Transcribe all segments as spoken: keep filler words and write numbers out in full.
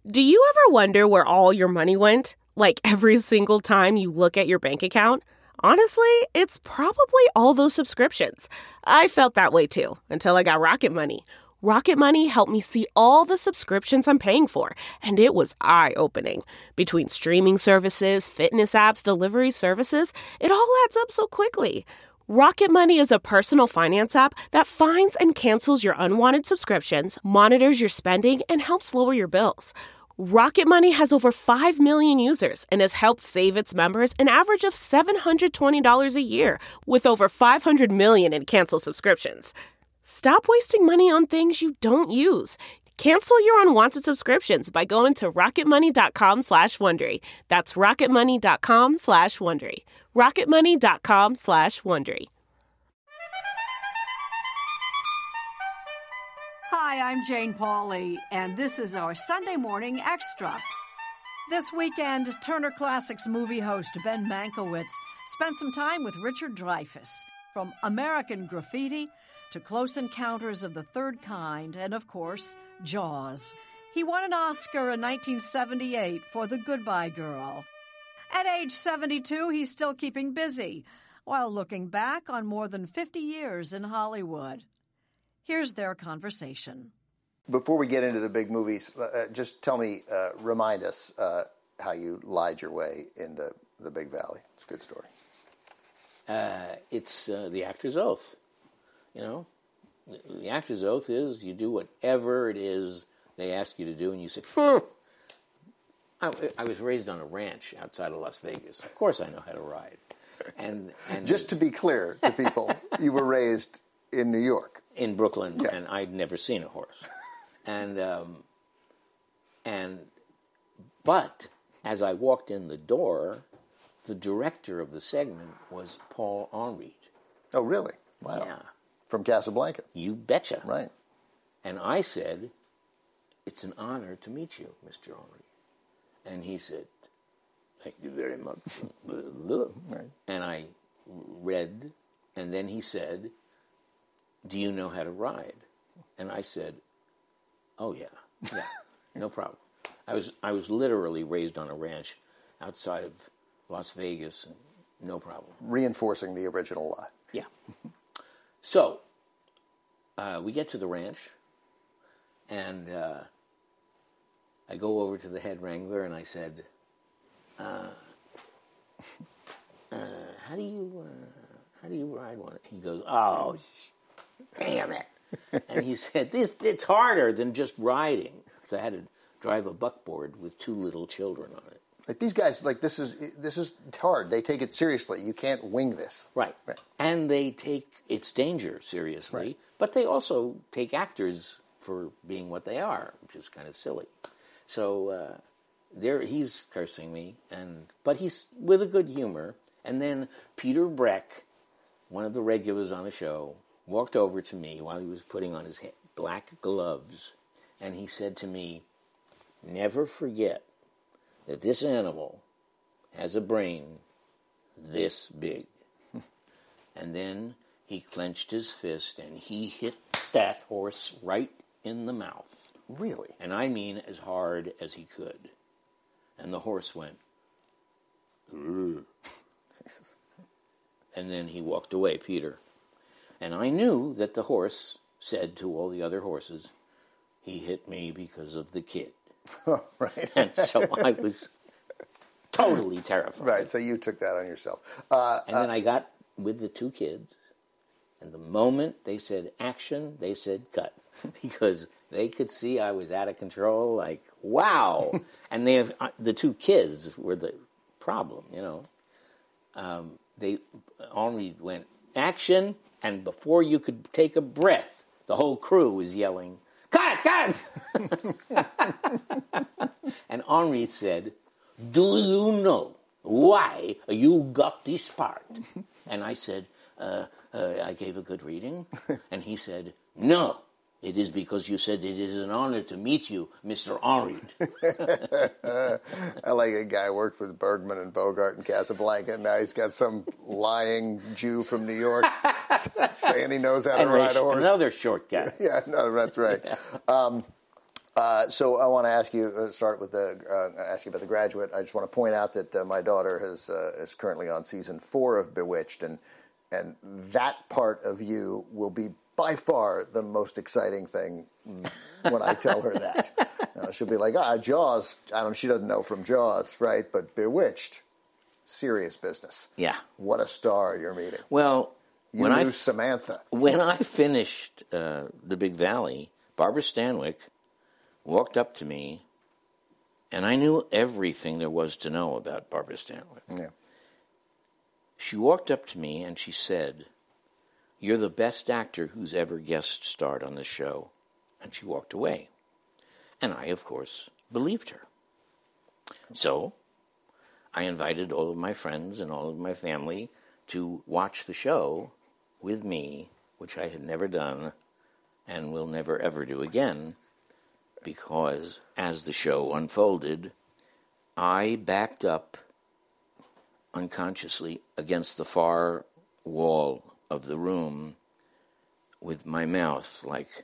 Do you ever wonder where all your money went? Like every single time you look at your bank account? Honestly, it's probably all those subscriptions. I felt that way too, until I got Rocket Money. Rocket Money helped me see all the subscriptions I'm paying for, and it was eye-opening. Between streaming services, fitness apps, delivery services, it all adds up so quickly. Rocket Money is a personal finance app that finds and cancels your unwanted subscriptions, monitors your spending, and helps lower your bills. Rocket Money has over five million users and has helped save its members an average of seven hundred twenty dollars a year, with over five hundred million in canceled subscriptions. Stop wasting money on things you don't use. Cancel your unwanted subscriptions by going to rocketmoney.com slash Wondery. That's rocketmoney.com slash Wondery. rocketmoney.com slash Wondery. Hi, I'm Jane Pauley, and this is our Sunday Morning Extra. This weekend, Turner Classics movie host Ben Mankiewicz spent some time with Richard Dreyfuss. From American Graffiti to Close Encounters of the Third Kind, and of course, Jaws. He won an Oscar in nineteen seventy-eight for The Goodbye Girl. At age seventy-two, he's still keeping busy, while looking back on more than fifty years in Hollywood. Here's their conversation. Before we get into the big movies, uh, just tell me, uh, remind us uh, how you lied your way into the Big Valley. It's a good story. Uh, it's uh, the actor's oath. You know, the actor's oath is you do whatever it is they ask you to do, and you say, hmm. I, I was raised on a ranch outside of Las Vegas. Of course I know how to ride. And, and just to be clear to people, you were raised in New York. In Brooklyn, yeah. And I'd never seen a horse. and, um, and, but as I walked in the door, the director of the segment was Paul Henreid. Oh, really? Wow. Yeah. From Casablanca. You betcha. Right. And I said, it's an honor to meet you, Mister Henreid. And he said, thank you very much. Right. And I read, and then he said, do you know how to ride? And I said, oh, yeah, yeah, no problem. I was I was literally raised on a ranch outside of Las Vegas, and no problem. Reinforcing the original lie. Yeah. So, uh, we get to the ranch, and uh, I go over to the head wrangler, and I said, uh, uh, how do you, uh, how do you ride one? He goes, oh, damn it. And he said, this it's harder than just riding. Because I had to drive a buckboard with two little children on it. Like these guys, like this is this is hard. They take it seriously. You can't wing this. Right. right. And they take its danger seriously. Right. But they also take actors for being what they are, which is kind of silly. So uh, there, he's cursing me, and but he's with a good humor. And then Peter Breck, one of the regulars on the show, walked over to me while he was putting on his black gloves, and he said to me, never forget that this animal has a brain this big. And then he clenched his fist, and he hit that horse right in the mouth. Really? And I mean as hard as he could. And the horse went, Ugh. And then he walked away, Peter. And I knew that the horse said to all the other horses, he hit me because of the kid. Oh, right. And so I was totally terrified. Right, so you took that on yourself. Uh, and then uh, I got with the two kids, and the moment they said action, they said cut. Because they could see I was out of control, like, wow. And they have, uh, the two kids were the problem, you know. Um, they, Henri went, action, and before you could take a breath, the whole crew was yelling, cut, cut! And Henri said, do you know why you got this part? And I said, uh, uh, I gave a good reading. And he said, no, it is because you said it is an honor to meet you, Mister Henreid. I like a guy who worked with Bergman and Bogart in Casablanca, and now he's got some lying Jew from New York saying he knows how to and ride a horse. Another short guy. Yeah, no, that's right. Um, Uh, so I want to ask you, uh, start with the, uh, ask you about The Graduate. I just want to point out that uh, my daughter has uh, is currently on season four of Bewitched, and and that part of you will be by far the most exciting thing when I tell her that. Uh, she'll be like, ah, Jaws. I don't. She doesn't know from Jaws, right? But Bewitched, serious business. Yeah. What a star you're meeting. Well, you when knew I Samantha. When I finished uh, The Big Valley, Barbara Stanwyck walked up to me, and I knew everything there was to know about Barbara Stanwyck. Yeah. She walked up to me and she said, "You're the best actor who's ever guest starred on this show." And she walked away. And I, of course, believed her. So I invited all of my friends and all of my family to watch the show with me, which I had never done and will never ever do again, because as the show unfolded, I backed up unconsciously against the far wall of the room with my mouth, like,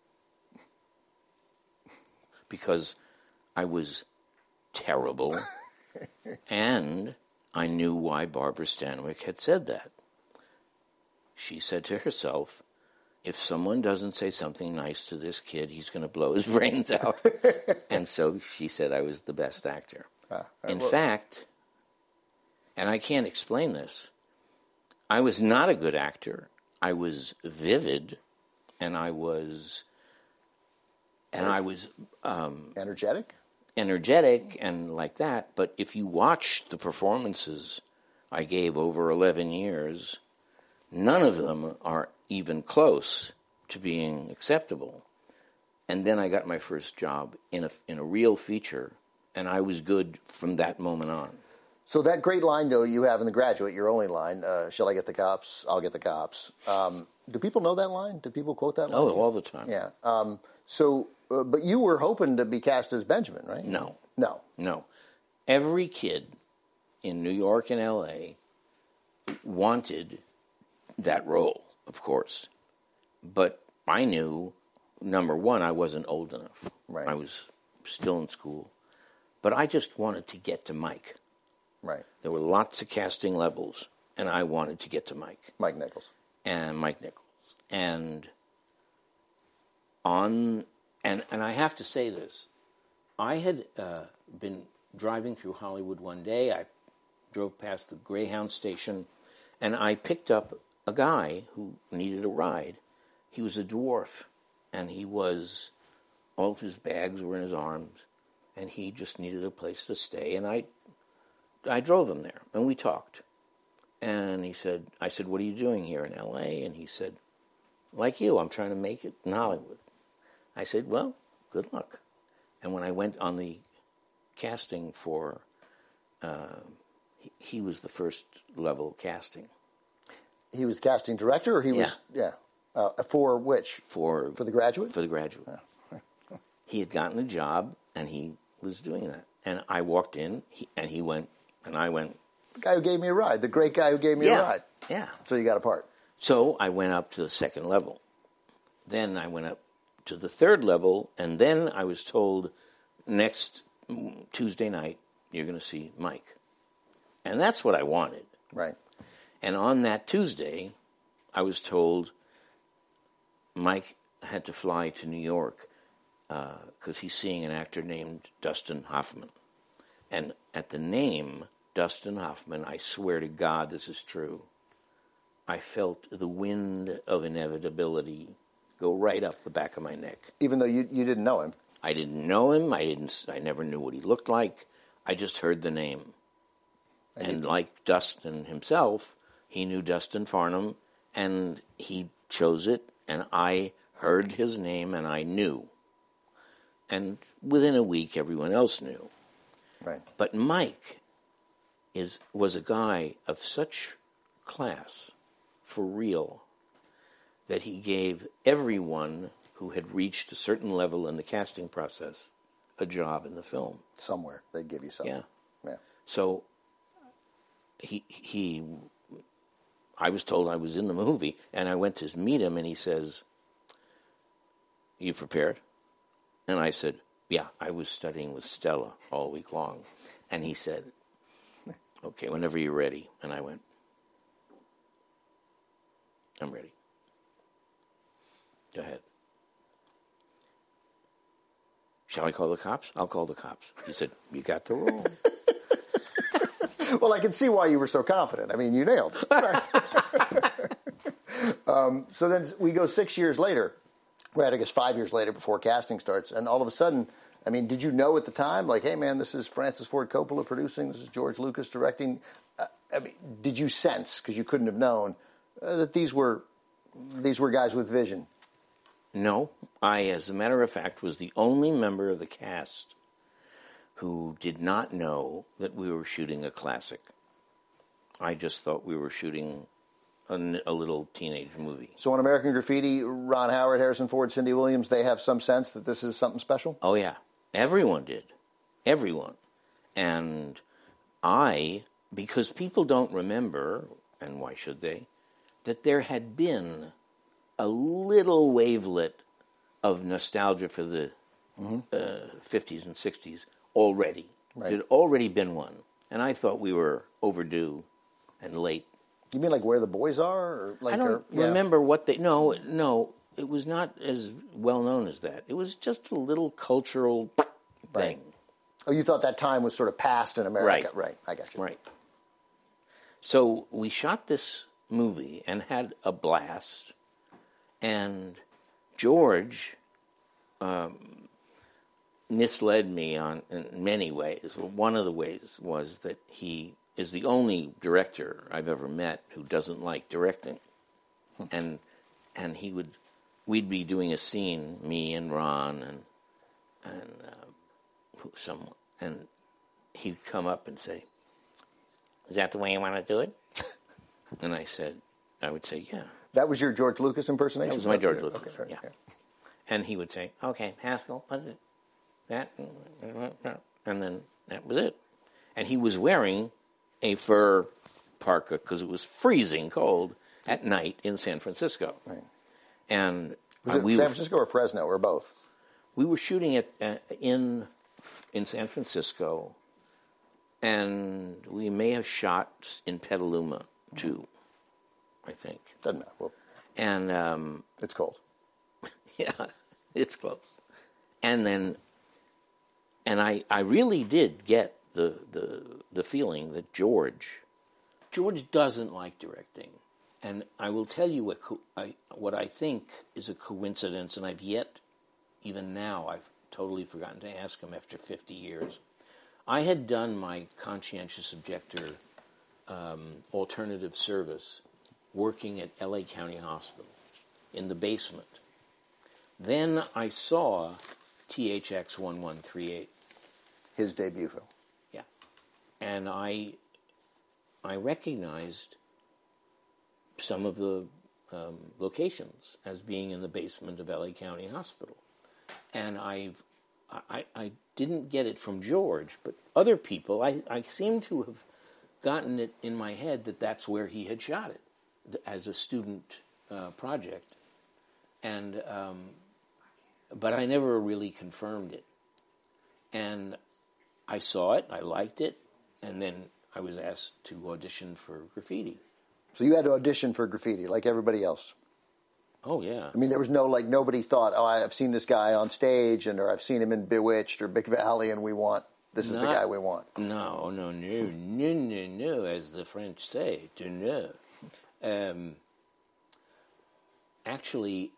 because I was terrible, and I knew why Barbara Stanwyck had said that. She said to herself, if someone doesn't say something nice to this kid, he's going to blow his brains out. And so she said I was the best actor. Uh, In will. fact, and I can't explain this, I was not a good actor. I was vivid, and I was, and I was um, energetic, energetic, and like that. But if you watch the performances I gave over eleven years, none of them are even close to being acceptable. And then I got my first job in a in a real feature, and I was good from that moment on. So that great line, though, you have in The Graduate, your only line, uh, shall I get the cops? I'll get the cops. Um, do people know that line? Do people quote that line? Oh, all the time. Yeah. Um, so, uh, but you were hoping to be cast as Benjamin, right? No. No. No. Every kid in New York and L A wanted that role, of course. But I knew, number one, I wasn't old enough. Right. I was still in school. But I just wanted to get to Mike. Right. There were lots of casting levels, and I wanted to get to Mike. Mike Nichols. And Mike Nichols. And on, and, and I have to say this. I had uh, been driving through Hollywood one day. I drove past the Greyhound station, and I picked up a guy who needed a ride. He was a dwarf, and he was, all of his bags were in his arms, and he just needed a place to stay, and I I drove him there, and we talked. And he said, I said, what are you doing here in L A? And he said, like you, I'm trying to make it in Hollywood. I said, well, good luck. And when I went on the casting for, uh, he, he was the first level casting. He was the casting director, or he yeah. was, yeah. Uh, for which? For For The Graduate? For The Graduate. Oh. He had gotten a job, and he was doing that. And I walked in, he, and he went, and I went. The guy who gave me a ride, the great guy who gave me yeah, a ride. Yeah. So you got a part. So I went up to the second level. Then I went up to the third level, and then I was told, next Tuesday night, you're going to see Mike. And that's what I wanted. Right. And on that Tuesday, I was told Mike had to fly to New York because uh, he's seeing an actor named Dustin Hoffman. And at the name, Dustin Hoffman, I swear to God this is true, I felt the wind of inevitability go right up the back of my neck. Even though you you didn't know him? I didn't know him. I didn't. I never knew what he looked like. I just heard the name. And, and like Dustin himself, he knew Dustin Farnham, and he chose it, and I heard his name, and I knew. And within a week, everyone else knew. Right. But Mike is was a guy of such class, for real, that he gave everyone who had reached a certain level in the casting process a job in the film. Somewhere they'd give you something. Yeah. Yeah. So he he, I was told I was in the movie, and I went to meet him, and he says, "You prepared?" And I said, yeah, I was studying with Stella all week long. And he said, okay, whenever you're ready. And I went, I'm ready. Go ahead. Shall I call the cops? I'll call the cops. He said, you got the role. Well, I can see why you were so confident. I mean, you nailed it. um, so then we go six years later. Right, I guess five years later before casting starts. And all of a sudden, I mean, did you know at the time, like, hey, man, this is Francis Ford Coppola producing, this is George Lucas directing? Uh, I mean, did you sense, because you couldn't have known, uh, that these were these were guys with vision? No. I, as a matter of fact, was the only member of the cast who did not know that we were shooting a classic. I just thought we were shooting a, a little teenage movie. So on American Graffiti, Ron Howard, Harrison Ford, Cindy Williams, they have some sense that this is something special? Oh, yeah. Everyone did. Everyone. And I, because people don't remember, and why should they, that there had been a little wavelet of nostalgia for the mm-hmm. uh, fifties and sixties already. Right. There had already been one. And I thought we were overdue and late. You mean like Where the Boys Are? Or like I don't or, yeah. remember what they... No, no, it was not as well known as that. It was just a little cultural thing. Right. Oh, you thought that time was sort of past in America. Right. Right, I got you. Right. So we shot this movie and had a blast. And George um, misled me on in many ways. One of the ways was that he is the only director I've ever met who doesn't like directing. Hmm. And and he would, we'd be doing a scene, me and Ron and and uh, someone, and he'd come up and say, "Is that the way you want to do it?" And I said, I would say, "Yeah." That was your George Lucas impersonation? That was my George Lucas, okay, yeah. yeah. And he would say, "Okay, Haskell, put it, that," and then that was it. And he was wearing a fur parka because it was freezing cold at night in San Francisco. Right. And was it we San were, Francisco or Fresno or both? We were shooting it uh, in in San Francisco, and we may have shot in Petaluma too. I think doesn't matter. Well, and um, it's cold. Yeah, it's close. And then, and I, I really did get the, the the feeling that George, George doesn't like directing, and I will tell you what co- I what I think is a coincidence, and I've yet, even now, I've totally forgotten to ask him after fifty years. I had done my conscientious objector um, alternative service, working at L A County Hospital in the basement. Then I saw T H X eleven thirty-eight. His debut film. Yeah. And I I recognized some of the um, locations as being in the basement of L A County Hospital. And I've, I I didn't get it from George, but other people, I, I seem to have gotten it in my head that that's where he had shot it as a student uh, project. And... Um, But I never really confirmed it. And I saw it, I liked it, and then I was asked to audition for Graffiti. So you had to audition for Graffiti like everybody else? Oh, yeah. I mean, there was no, like, nobody thought, oh, I've seen this guy on stage, and or I've seen him in Bewitched or Big Valley, and we want, this is Not, the guy we want. No, no, no, no, no, no, as the French say, to no. Um, actually...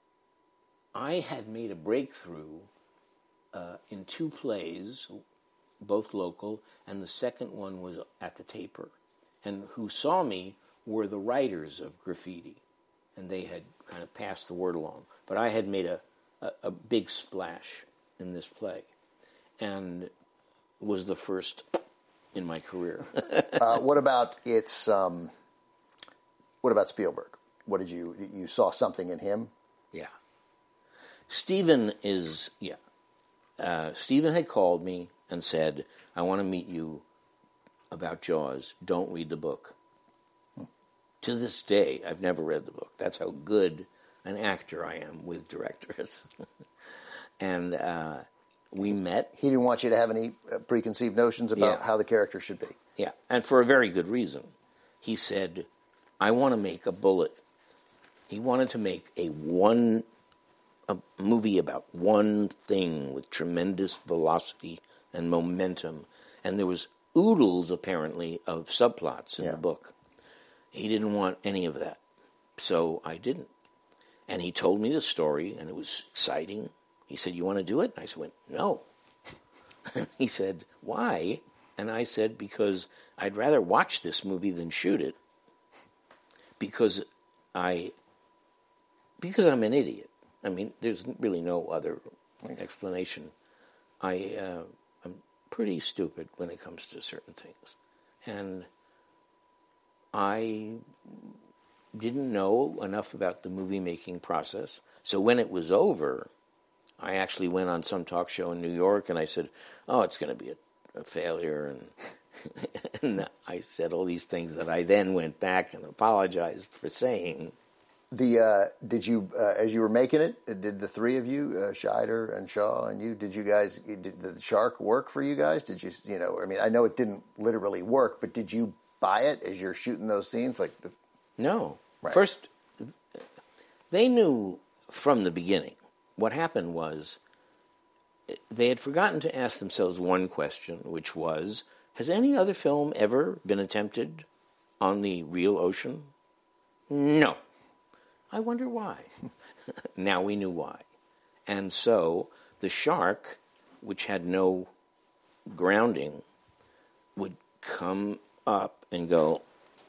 I had made a breakthrough uh, in two plays, both local, and the second one was at the Taper. And who saw me were the writers of Graffiti, and they had kind of passed the word along. But I had made a, a, a big splash in this play, and was the first in my career. uh, what about its? Um, what about Spielberg? What did you you saw something in him? Yeah. Stephen is, yeah. Uh, Stephen had called me and said, I want to meet you about Jaws. Don't read the book. Hmm. To this day, I've never read the book. That's how good an actor I am with directors. And uh, we met. He didn't want you to have any uh, preconceived notions about Yeah. how the character should be. Yeah, and for a very good reason. He said, I want to make a bullet. He wanted to make a one a movie about one thing with tremendous velocity and momentum. And there was oodles, apparently, of subplots in Yeah. the book. He didn't want any of that. So I didn't. And he told me the story, and it was exciting. He said, you want to do it? And I said, went, no. He said, why? And I said, because I'd rather watch this movie than shoot it. Because I, because I'm an idiot. I mean, there's really no other explanation. I, uh, I'm pretty stupid when it comes to certain things. And I didn't know enough about the movie-making process. So when it was over, I actually went on some talk show in New York, and I said, oh, it's going to be a, a failure. And, and I said all these things that I then went back and apologized for saying. The uh, did you uh, as you were making it? Did the three of you, uh, Scheider and Shaw and you, did you guys did the shark work for you guys? Did you you know? I mean, I know it didn't literally work, but did you buy it as you're shooting those scenes? Like the... no, right. First they knew from the beginning. What happened was they had forgotten to ask themselves one question, which was, has any other film ever been attempted on the real ocean? No. I wonder why. Now we knew why. And so the shark, which had no grounding, would come up and go,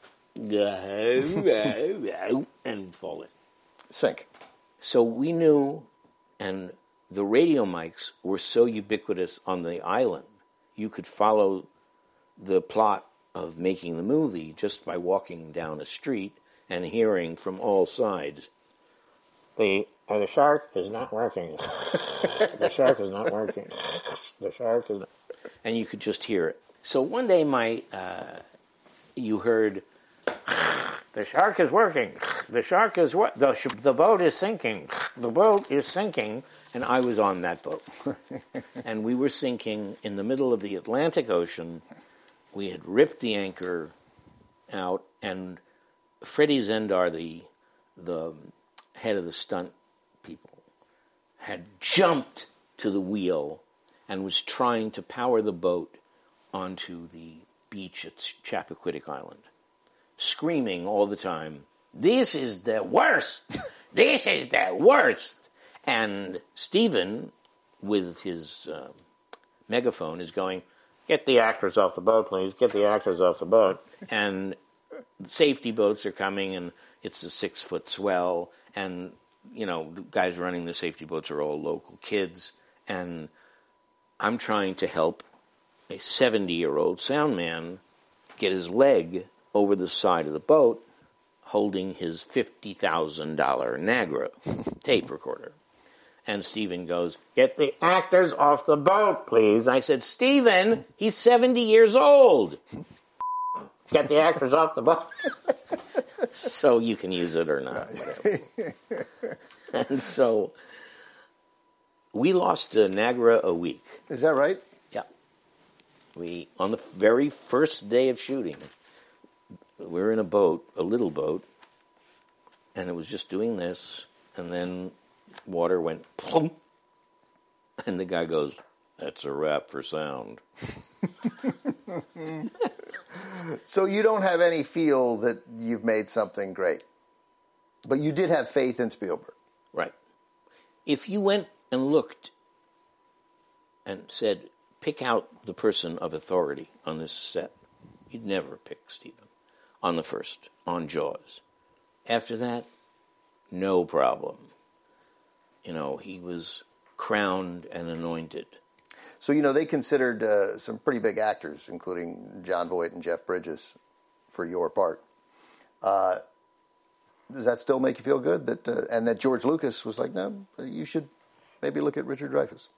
and fall in. Sink. So we knew, and the radio mics were so ubiquitous on the island, you could follow the plot of making the movie just by walking down a street and hearing from all sides, the, uh, the shark is not working. The shark is not working. The shark is not... And you could just hear it. So one day my, uh, you heard, the shark is working. The shark is what? The, sh- the boat is sinking. The boat is sinking. And I was on that boat. And we were sinking in the middle of the Atlantic Ocean. We had ripped the anchor out, and Freddie Zendar, the the head of the stunt people, had jumped to the wheel and was trying to power the boat onto the beach at Chappaquiddick Island, screaming all the time, "This is the worst! This is the worst!" And Stephen, with his uh, megaphone, is going, "Get the actors off the boat, please. Get the actors off the boat." And safety boats are coming, and it's a six-foot swell, and, you know, the guys running the safety boats are all local kids, and I'm trying to help a seventy-year-old sound man get his leg over the side of the boat holding his fifty thousand dollars Nagra tape recorder. And Stephen goes, "Get the actors off the boat, please." I said, "Stephen, he's seventy years old. Get the actors off the boat." So you can use it or not. Whatever. And so we lost uh, Nagra a week. Is that right? Yeah. We, on the very first day of shooting, we were in a boat, a little boat, and it was just doing this, and then water went plump, and the guy goes, "That's a wrap for sound." So you don't have any feel that you've made something great, but you did have faith in Spielberg. Right. If you went and looked and said, pick out the person of authority on this set, you'd never pick Stephen on the first, on Jaws. After that, no problem. You know, he was crowned and anointed. So, you know, they considered uh, some pretty big actors, including Jon Voight and Jeff Bridges, for your part. Uh, does that still make you feel good? That uh, and that George Lucas was like, no, you should maybe look at Richard Dreyfuss?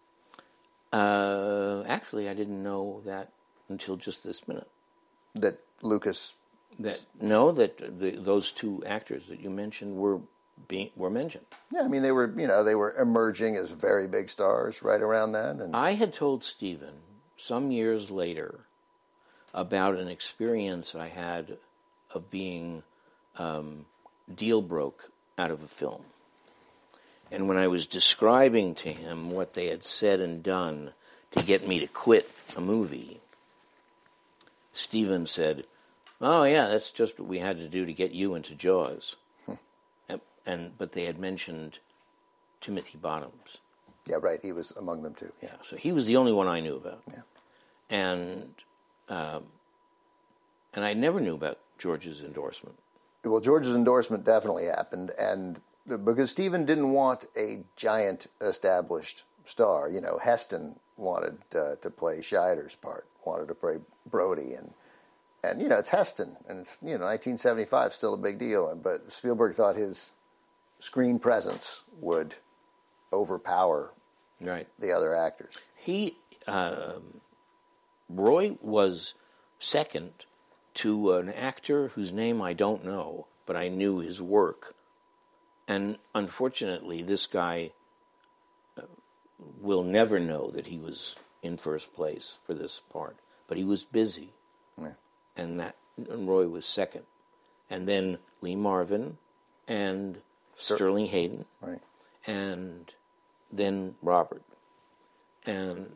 Uh, actually, I didn't know that until just this minute. That Lucas... That no, that the, those two actors that you mentioned were being, were mentioned. Yeah, I mean, they were, you know, they were emerging as very big stars right around then. And I had told Stephen some years later about an experience I had of being um, deal broke out of a film. And when I was describing to him what they had said and done to get me to quit a movie, Stephen said, "Oh yeah, that's just what we had to do to get you into Jaws." Hmm. And, and but they had mentioned Timothy Bottoms. Yeah, right. He was among them too. Yeah. Yeah, so he was the only one I knew about. Yeah. And um, and I never knew about George's endorsement. Well, George's endorsement definitely happened, and because Stephen didn't want a giant established star. You know, Heston wanted uh, to play Scheider's part, wanted to play Brody, and and you know, it's Heston, and it's, you know, nineteen seventy-five, still a big deal. But Spielberg thought his screen presence would overpower right. the other actors. He um, Roy was second to an actor whose name I don't know, but I knew his work. And unfortunately, this guy uh, will never know that he was in first place for this part. But he was busy, yeah. and that and Roy was second. And then Lee Marvin and Ster- Sterling Hayden, right. and then Robert. And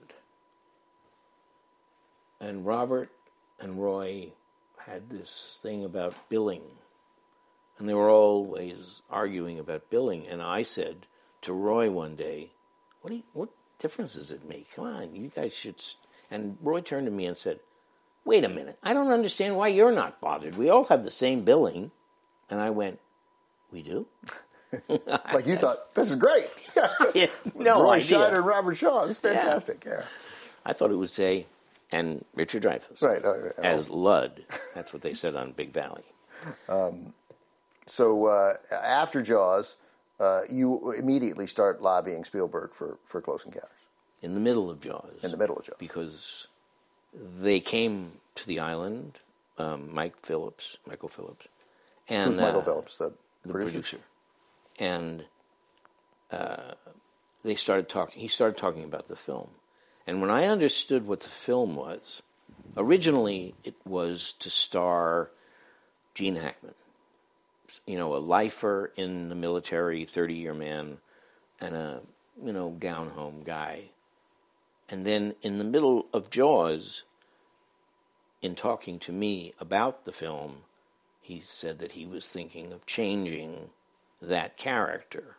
and Robert and Roy had this thing about billing. And they were always arguing about billing. And I said to Roy one day, what do you, what difference does it make? Come on, you guys should... St-. And Roy turned to me and said, wait a minute, I don't understand why you're not bothered. We all have the same billing. And I went, we do? Like you thought, this is great. Yeah, no Roy idea. Scheider and Robert Shaw, it's fantastic. Yeah. yeah. I thought it would say, and Richard Dreyfuss. Right. Uh, as Ludd. That's what they said on Big Valley. Um, so uh, after Jaws, uh, you immediately start lobbying Spielberg for, for Close Encounters. In the middle of Jaws. In the middle of Jaws. Because they came to the island, um, Mike Phillips, Michael Phillips. And, Who's Michael uh, Phillips, the, the producer? producer. And uh, they started talking, he started talking about the film. And when I understood what the film was, originally it was to star Gene Hackman. You know, a lifer in the military, thirty-year man, and a, you know, down-home guy. And then in the middle of Jaws, in talking to me about the film, he said that he was thinking of changing that character.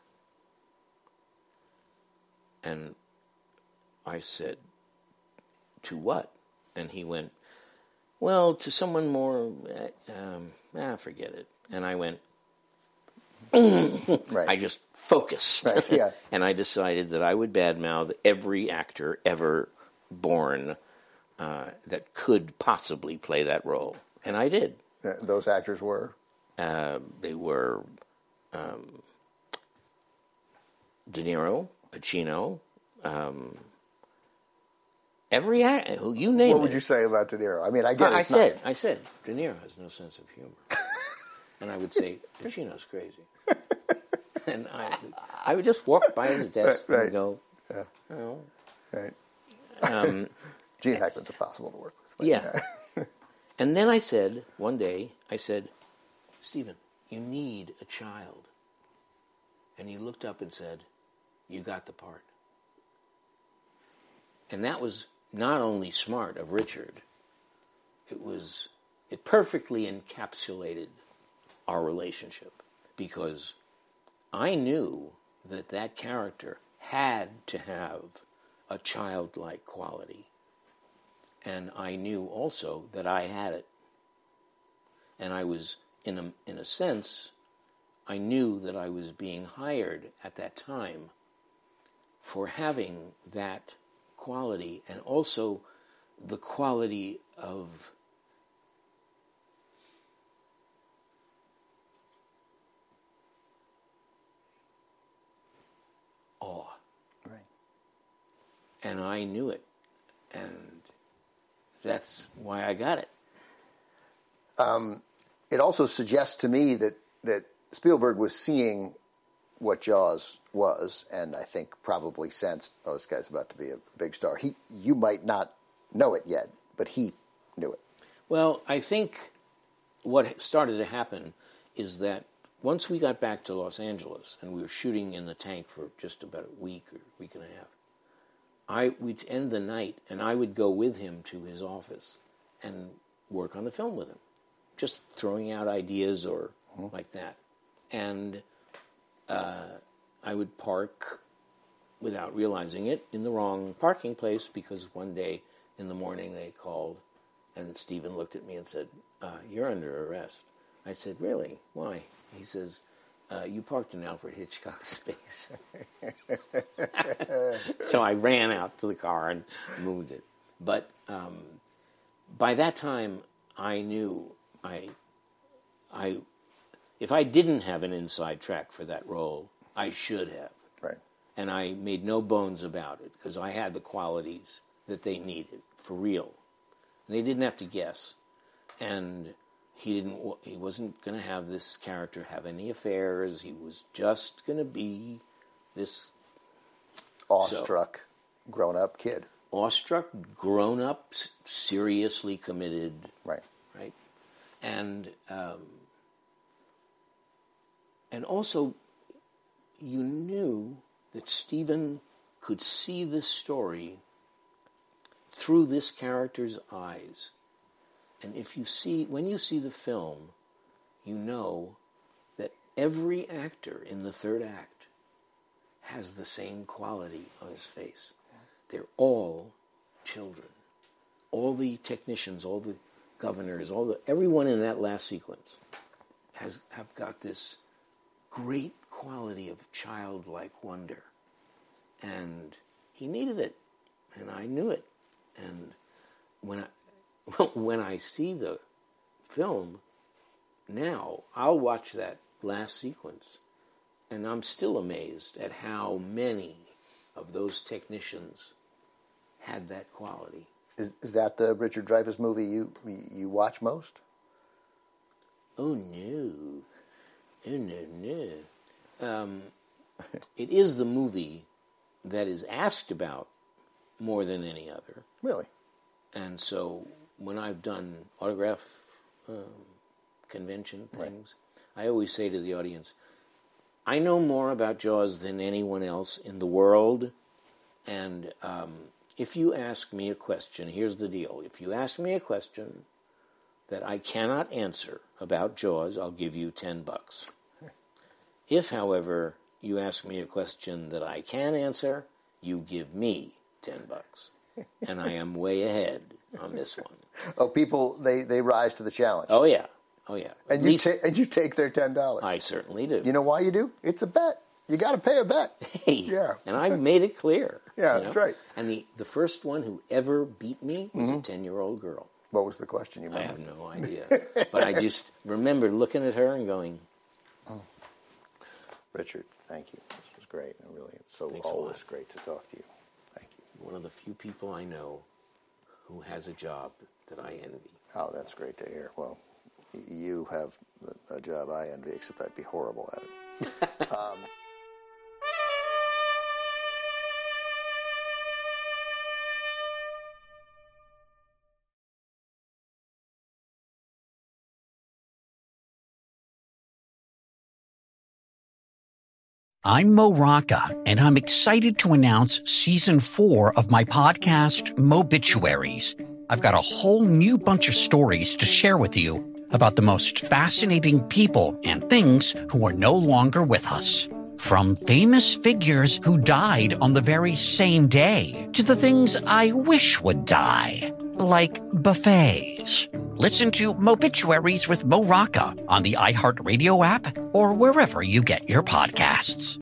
And I said, to what? And he went, well, to someone more, um, ah, forget it. And I went, right. I just focused. Right, yeah. And I decided that I would badmouth every actor ever born uh, that could possibly play that role. And I did. Uh, those actors were? Uh, they were um, De Niro, Pacino, um, every actor, who you name it. What would you say about De Niro? I mean, I get it. I it's said, not... I said, De Niro has no sense of humor. And I would say, Pacino's crazy. And I, I would just walk by his desk right, right. and go, yeah. oh. Right. Um, Gene Hackman's impossible to work with. But, yeah. And then I said, one day, I said, Stephen, you need a child. And he looked up and said, you got the part. And that was not only smart of Richard, it was, it perfectly encapsulated our relationship, because I knew that that character had to have a childlike quality. And I knew also that I had it. And I was, in a, in a sense, I knew that I was being hired at that time for having that quality, and also the quality of awe. Right. And I knew it. And that's why I got it. Um, it also suggests to me that, that Spielberg was seeing what Jaws was, and I think probably sensed, oh, this guy's about to be a big star. He, you might not know it yet, but he knew it. Well, I think what started to happen is that once we got back to Los Angeles and we were shooting in the tank for just about a week or week and a half, I we'd end the night and I would go with him to his office and work on the film with him, just throwing out ideas or mm-hmm. like that. And uh, I would park without realizing it in the wrong parking place because one day in the morning they called and Stephen looked at me and said, uh, you're under arrest. I said, really? Why? He says, uh, you parked in Alfred Hitchcock's space. So I ran out to the car and moved it. But um, by that time, I knew I, I, if I didn't have an inside track for that role, I should have. Right. And I made no bones about it because I had the qualities that they needed for real. And they didn't have to guess. And he didn't. He wasn't going to have this character have any affairs. He was just going to be this awestruck, so, grown-up kid. Awestruck, grown-up, seriously committed. Right. Right. And um, and also, you knew that Stephen could see this story through this character's eyes. And if you see, when you see the film, you know that every actor in the third act has the same quality on his face. They're all children. All the technicians, all the governors, all the everyone in that last sequence has have got this great quality of childlike wonder. And he needed it, and I knew it. And when I when I see the film now, I'll watch that last sequence, and I'm still amazed at how many of those technicians had that quality. Is is that the Richard Dreyfuss movie you you watch most? Oh no, oh no, no. Um, it is the movie that is asked about more than any other. Really? And so when I've done autograph um, convention things, right. I always say to the audience, I know more about Jaws than anyone else in the world, and um, if you ask me a question, here's the deal. If you ask me a question that I cannot answer about Jaws, I'll give you ten bucks. If, however, you ask me a question that I can answer, you give me ten bucks. And I am way ahead on this one. Oh, people, they, they rise to the challenge. Oh, yeah. Oh, yeah. And you, ta- and you take their ten dollars. I certainly do. You know why you do? It's a bet. You got to pay a bet. Hey, yeah. And I made it clear. Yeah, you know? That's right. And the, the first one who ever beat me was mm-hmm. a ten-year-old girl. What was the question you made? I have no idea. But I just remember looking at her and going, oh. Richard, thank you. This was great. And really, it's so Thanks always great to talk to you. Thank you. One of the few people I know who has a job that I envy. Oh, that's great to hear. Well, you have a job I envy, except I'd be horrible at it. um, I'm Mo Rocca, and I'm excited to announce season four of my podcast, Mobituaries. I've got a whole new bunch of stories to share with you about the most fascinating people and things who are no longer with us. From famous figures who died on the very same day to the things I wish would die, like buffets. Listen to Mobituaries with Mo Rocca on the iHeartRadio app or wherever you get your podcasts.